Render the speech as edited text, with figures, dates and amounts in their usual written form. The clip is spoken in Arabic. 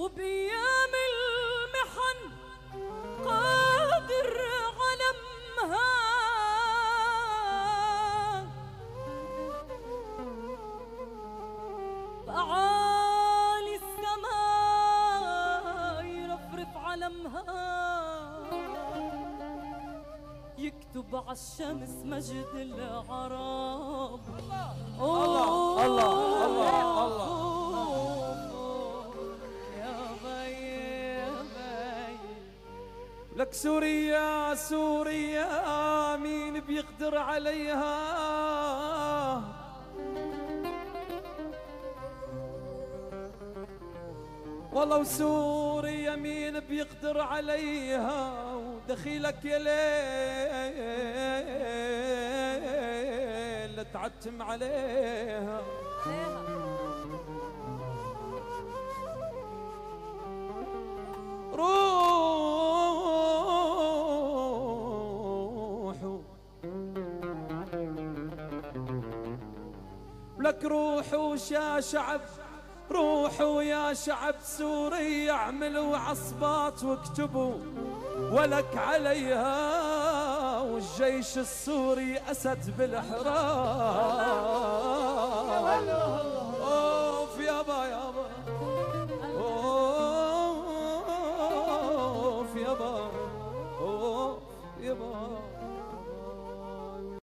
وبأيام المحن قادر على مهان، بأعالي السماء يرفرف علمها، يكتب عالشمس مجد العرب. الله الله الله الله يا بي يا بي. لك سوريا سوريا مين بيقدر عليها، والله وسوريا مين بيقدر عليها، ودخيلك يا ليل تعتم عليها. روحوا لك روحوا يا شعب، روحوا يا شعب سوري، اعملوا عصبات واكتبوا ولك عليها، والجيش السوري أسد بالحراب.